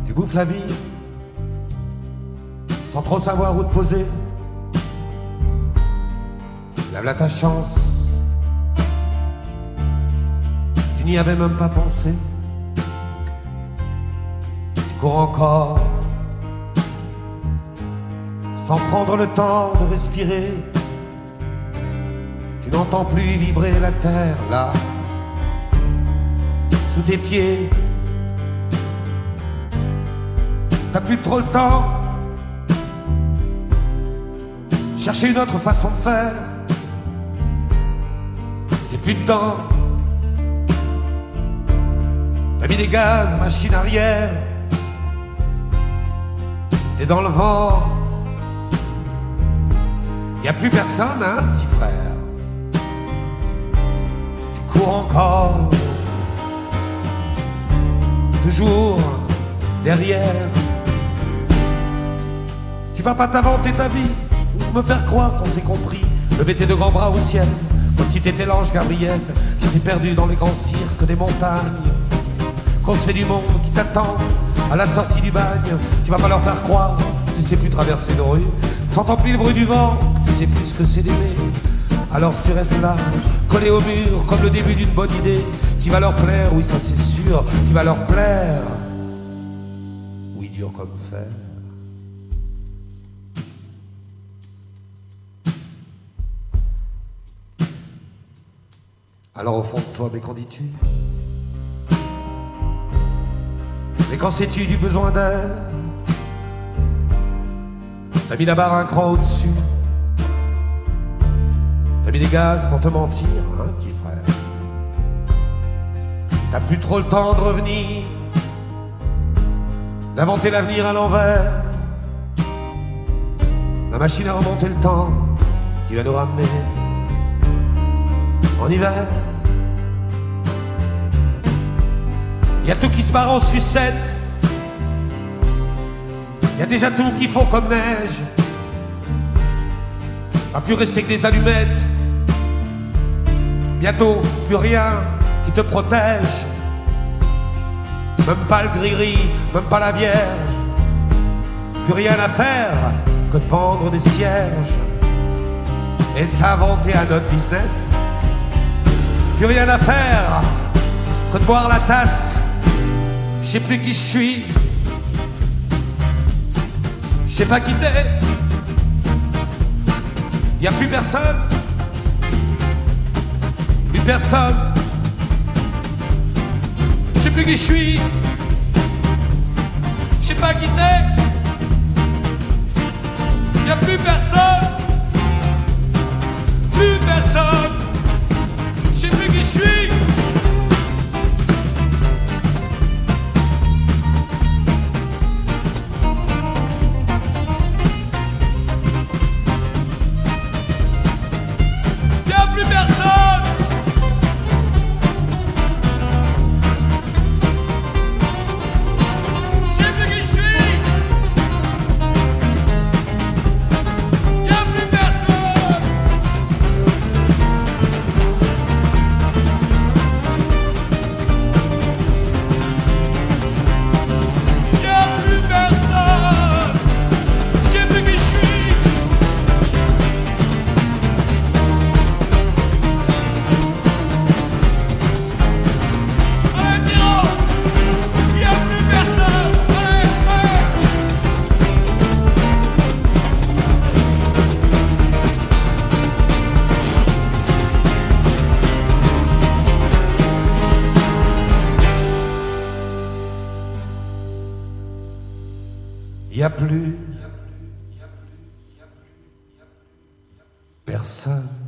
Tu bouffes la vie sans trop savoir où te poser. Lève là ta chance, tu n'y avais même pas pensé. Tu cours encore sans prendre le temps de respirer. Tu n'entends plus vibrer la terre là sous tes pieds. T'as plus trop le temps, chercher une autre façon de faire. T'es plus dedans, t'as mis des gaz, machine arrière. T'es dans le vent, y'a plus personne, hein, petit frère. Tu cours encore, toujours derrière. Tu vas pas t'inventer ta vie ou me faire croire qu'on s'est compris. Lever tes deux grands bras au ciel, comme si t'étais l'ange Gabriel qui s'est perdu dans les grands cirques des montagnes. Qu'on se fait du monde qui t'attend à la sortie du bagne. Tu vas pas leur faire croire que tu sais plus traverser nos rues. T'entends plus le bruit du vent, tu sais plus ce que c'est d'aimer. Alors si tu restes là, collé au mur, comme le début d'une bonne idée qui va leur plaire, oui ça c'est sûr, qui va leur plaire. Oui, dur comme fer. Alors au fond de toi, mais qu'en dis-tu? Mais qu'en sais-tu du besoin d'air? T'as mis la barre un cran au-dessus. T'as mis des gaz pour te mentir, hein, petit frère. T'as plus trop le temps de revenir, d'inventer l'avenir à l'envers. La machine a remonté le temps qui va nous ramener en hiver. Y'a tout qui se barre en sucette, y'a déjà tout qu'il faut comme neige. Va plus rester que des allumettes, bientôt plus rien qui te protège. Même pas le gris-gris, même pas la vierge. Plus rien à faire que de vendre des cierges et de s'inventer un autre business. Plus rien à faire que de boire la tasse. Je sais plus qui je suis, je sais pas qui t'es. Y'a plus personne, plus personne. Je sais plus qui je suis, je sais pas qui t'es. Y'a plus personne, plus personne. Je sais plus qui je suis. Y'a plus personne.